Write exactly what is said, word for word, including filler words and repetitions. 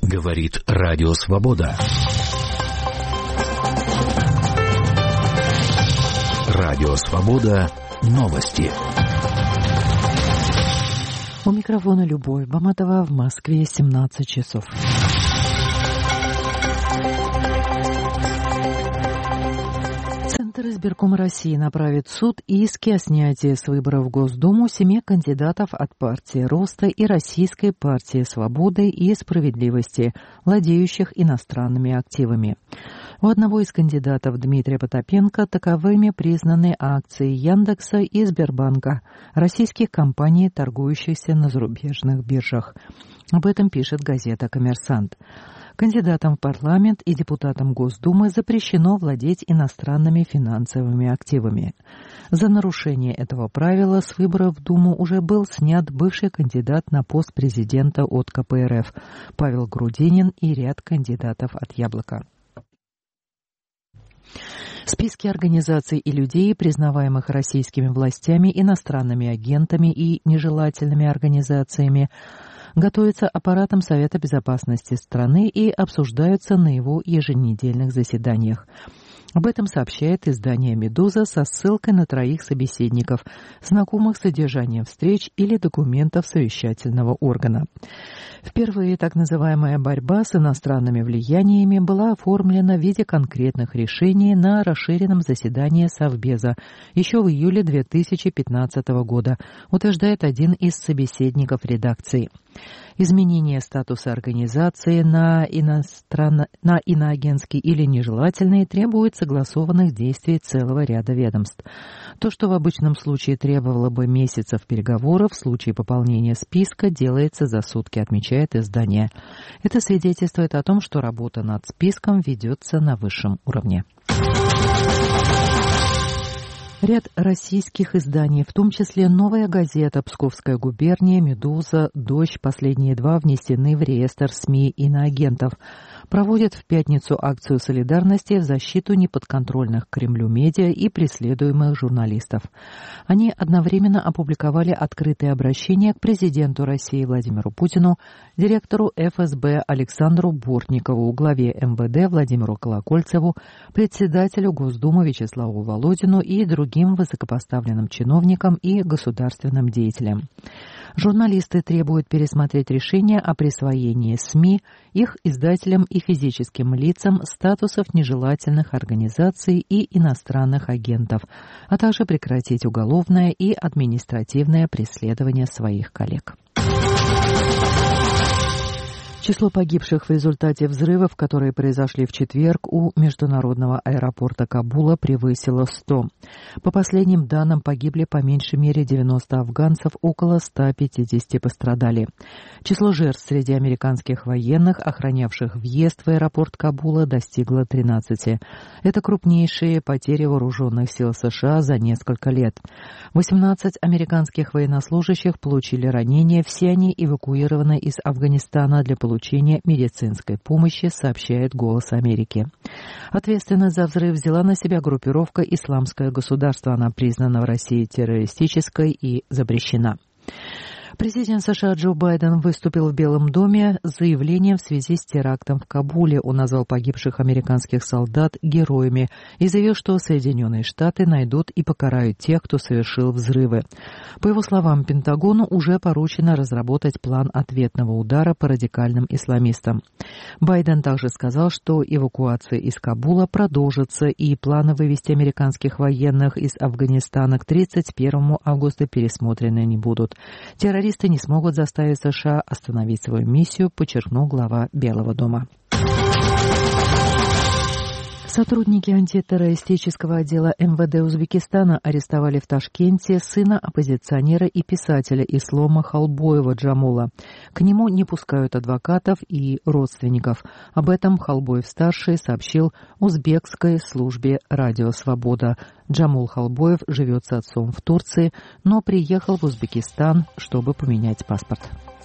Говорит Радио Свобода. Радио Свобода. Новости. У микрофона Любовь Баматова, в Москве семнадцать часов. Центр избиркома России направит в суд иски о снятии с выборов в Госдуму семи кандидатов от партии Роста и Российской партии Свободы и Справедливости, владеющих иностранными активами. У одного из кандидатов, Дмитрия Потапенко, таковыми признаны акции Яндекса и Сбербанка, российских компаний, торгующихся на зарубежных биржах. Об этом пишет газета «Коммерсант». Кандидатам в парламент и депутатам Госдумы запрещено владеть иностранными финансовыми активами. За нарушение этого правила с выборов в Думу уже был снят бывший кандидат на пост президента от ка пэ эр эф Павел Грудинин и ряд кандидатов от «Яблока». Списки организаций и людей, признаваемых российскими властями иностранными агентами и нежелательными организациями, готовятся аппаратом Совета безопасности страны и обсуждаются на его еженедельных заседаниях. Об этом сообщает издание «Медуза» со ссылкой на троих собеседников, знакомых с содержанием встреч или документов совещательного органа. Впервые так называемая борьба с иностранными влияниями была оформлена в виде конкретных решений на расширенном заседании Совбеза еще в июле две тысячи пятнадцатого года, утверждает один из собеседников редакции. Изменение статуса организации на, иностран... на иноагентский или нежелательный требует согласованных действий целого ряда ведомств. То, что в обычном случае требовало бы месяцев переговоров, в случае пополнения списка делается за сутки, отмечает издание. Это свидетельствует о том, что работа над списком ведется на высшем уровне. Ряд российских изданий, в том числе «Новая газета», «Псковская губерния», «Медуза», «Дождь», последние два внесены в реестр СМИ иноагентов, проводят в пятницу акцию солидарности в защиту неподконтрольных Кремлю медиа и преследуемых журналистов. Они одновременно опубликовали открытое обращение к президенту России Владимиру Путину, директору эф эс бэ Александру Бортникову, главе эм вэ дэ Владимиру Колокольцеву, председателю Госдумы Вячеславу Володину и другим другим высокопоставленным чиновникам и государственным деятелям. Журналисты требуют пересмотреть решение о присвоении СМИ, их издателям и физическим лицам статусов нежелательных организаций и иностранных агентов, а также прекратить уголовное и административное преследование своих коллег. Число погибших в результате взрывов, которые произошли в четверг у международного аэропорта Кабула, превысило сто. По последним данным, погибли по меньшей мере девяносто афганцев, около ста пятидесяти пострадали. Число жертв среди американских военных, охранявших въезд в аэропорт Кабула, достигло тринадцати. Это крупнейшие потери вооруженных сил США за несколько лет. восемнадцать американских военнослужащих получили ранения, все они эвакуированы из Афганистана для получения получения медицинской помощи, сообщает «Голос Америки». Ответственность за взрыв взяла на себя группировка «Исламское государство». Она признана в России террористической и запрещена. Президент США Джо Байден выступил в Белом доме с заявлением в связи с терактом в Кабуле. Он назвал погибших американских солдат героями и заявил, что Соединенные Штаты найдут и покарают тех, кто совершил взрывы. По его словам, Пентагону уже поручено разработать план ответного удара по радикальным исламистам. Байден также сказал, что эвакуация из Кабула продолжится, и планы вывести американских военных из Афганистана к тридцать первому августа пересмотрены не будут. Террористы не смогут заставить США остановить свою миссию, подчеркнул глава Белого дома. Сотрудники антитеррористического отдела эм вэ дэ Узбекистана арестовали в Ташкенте сына оппозиционера и писателя Ислома Халбоева Джамула. К нему не пускают адвокатов и родственников. Об этом Халбоев-старший сообщил узбекской службе «Радио Свобода». Джамул Халбоев живет с отцом в Турции, но приехал в Узбекистан, чтобы поменять паспорт.